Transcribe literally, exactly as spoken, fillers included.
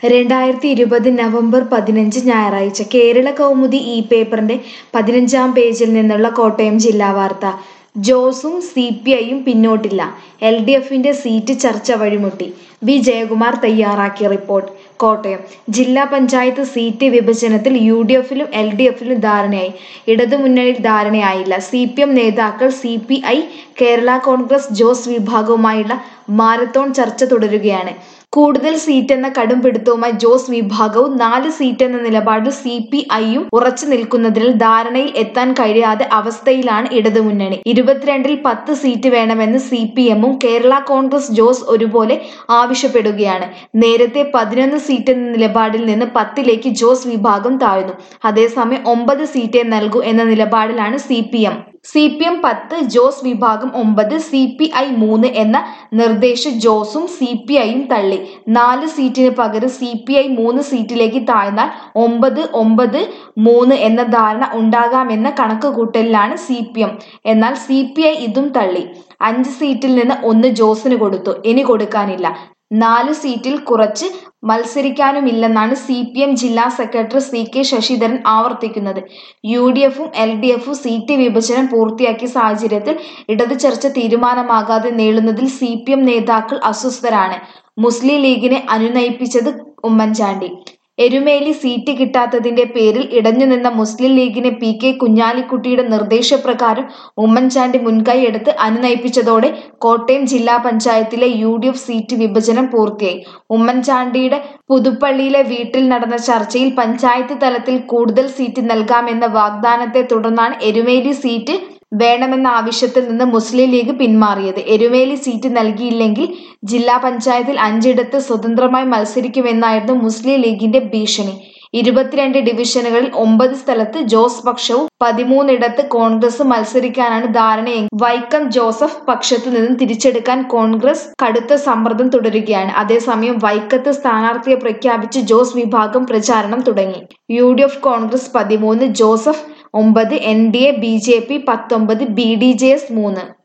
രണ്ടായിരത്തി ഇരുപത് നവംബർ പതിനഞ്ച് ഞായറാഴ്ച കേരള കൗമുദി ഈ പേപ്പറിന്റെ പതിനഞ്ചാം പേജിൽ നിന്നുള്ള കോട്ടയം ജില്ലാ വാർത്ത. ജോസും സി പി ഐയും പിന്നോട്ടില്ല, എൽ ഡി എഫിന്റെ സീറ്റ് ചർച്ച വഴിമുട്ടി. വി ജയകുമാർ തയ്യാറാക്കിയ റിപ്പോർട്ട്. കോട്ടയം ജില്ലാ പഞ്ചായത്ത് സീറ്റ് വിഭജനത്തിൽ യു ഡി എഫിലും എൽ ഡി എഫിലും ധാരണയായി. ഇടതുമുന്നണിയിൽ ധാരണയായില്ല. സി പി എം നേതാക്കൾ C P I, Kerala Congress Jose വിഭാഗവുമായുള്ള മാരത്തോൺ ചർച്ച തുടരുകയാണ്. കൂടുതൽ സീറ്റെന്ന കടുംപിടുത്തവുമായി ജോസ് വിഭാഗവും നാല് സീറ്റെന്ന നിലപാടിൽ സി പി ഐയും ഉറച്ചു നിൽക്കുന്നതിനാൽ ധാരണയിൽ എത്താൻ കഴിയാതെ അവസ്ഥയിലാണ് ഇടതുമുന്നണി. ഇരുപത്തിരണ്ടിൽ പത്ത് സീറ്റ് വേണമെന്ന് സി പി എമ്മും കേരള കോൺഗ്രസ് ജോസ് ഒരുപോലെ ആവശ്യപ്പെടുകയാണ്. നേരത്തെ പതിനൊന്ന് സീറ്റെന്ന നിലപാടിൽ നിന്ന് പത്തിലേക്ക് ജോസ് വിഭാഗം താഴ്ന്നു. അതേസമയം ഒമ്പത് സീറ്റേ നൽകൂ എന്ന നിലപാടിലാണ് C P M. C P M പത്ത്, ജോസ് വിഭാഗം ഒമ്പത്, സി പി ഐ മൂന്ന് എന്ന നിർദ്ദേശം ജോസും സി പി ഐയും തള്ളി. നാല് സീറ്റിന് പകരം സി പി ഐ മൂന്ന് സീറ്റിലേക്ക് താഴ്ന്നാൽ ഒമ്പത് ഒമ്പത് മൂന്ന് എന്ന ധാരണ ഉണ്ടാകാമെന്ന കണക്കുകൂട്ടലിലാണ് സി പി എം. എന്നാൽ സി പി ഐ ഇതും തള്ളി. അഞ്ച് സീറ്റിൽ നിന്ന് ഒന്ന് ജോസിന് കൊടുത്തു, ഇനി കൊടുക്കാനില്ല. നാല് സീറ്റിൽ കുറച്ച് മത്സരിക്കാനുമില്ലെന്നാണ് സി പി എം ജില്ലാ സെക്രട്ടറി സി കെ ശശിധരൻ ആവർത്തിക്കുന്നത്. യു ഡി എഫും എൽ ഡി എഫും സീറ്റ് വിഭജനം പൂർത്തിയാക്കിയ സാഹചര്യത്തിൽ ഇടത് ചർച്ച തീരുമാനമാകാതെ നീളുന്നതിൽ സി പി എം നേതാക്കൾ അസ്വസ്ഥരാണ്. മുസ്ലിം ലീഗിനെ അനുനയിപ്പിച്ചത് ഉമ്മൻചാണ്ടി. എരുമേലി സീറ്റ് കിട്ടാത്തതിന്റെ പേരിൽ ഇടഞ്ഞുനിന്ന മുസ്ലിം ലീഗിനെ പി കെ കുഞ്ഞാലിക്കുട്ടിയുടെ നിർദ്ദേശപ്രകാരം ഉമ്മൻചാണ്ടി മുൻകൈയെടുത്ത് അനുനയിപ്പിച്ചതോടെ കോട്ടയം ജില്ലാ പഞ്ചായത്തിലെ യു ഡി എഫ് സീറ്റ് വിഭജനം പൂർത്തിയായി. ഉമ്മൻചാണ്ടിയുടെ പുതുപ്പള്ളിയിലെ വീട്ടിൽ നടന്ന ചർച്ചയിൽ പഞ്ചായത്ത് തലത്തിൽ കൂടുതൽ സീറ്റ് നൽകാമെന്ന വാഗ്ദാനത്തെ തുടർന്നാണ് എരുമേലി സീറ്റ് വേണമെന്ന ആവശ്യത്തിൽ നിന്ന് മുസ്ലിം ലീഗ് പിന്മാറിയത്. എരുമേലി സീറ്റ് നൽകിയില്ലെങ്കിൽ ജില്ലാ പഞ്ചായത്തിൽ അഞ്ചിടത്ത് സ്വതന്ത്രമായി മത്സരിക്കുമെന്നായിരുന്നു മുസ്ലിം ലീഗിന്റെ ഭീഷണി. ഇരുപത്തിരണ്ട് ഡിവിഷനുകളിൽ ഒമ്പത് സ്ഥലത്ത് ജോസ് പക്ഷവും പതിമൂന്നിടത്ത് കോൺഗ്രസും മത്സരിക്കാനാണ് ധാരണയെങ്കിൽ വൈക്കം ജോസഫ് പക്ഷത്തു നിന്നും തിരിച്ചെടുക്കാൻ കോൺഗ്രസ് കടുത്ത സമ്മർദ്ദം തുടരുകയാണ്. അതേസമയം വൈക്കത്ത് സ്ഥാനാർത്ഥിയെ പ്രഖ്യാപിച്ച് ജോസ് വിഭാഗം പ്രചാരണം തുടങ്ങി. യു ഡി എഫ് കോൺഗ്രസ് പതിമൂന്ന്, ജോസഫ് ഒമ്പത്, N D A B J P പത്തൊമ്പത്, ബി ഡി ജെ എസ് മൂന്ന്.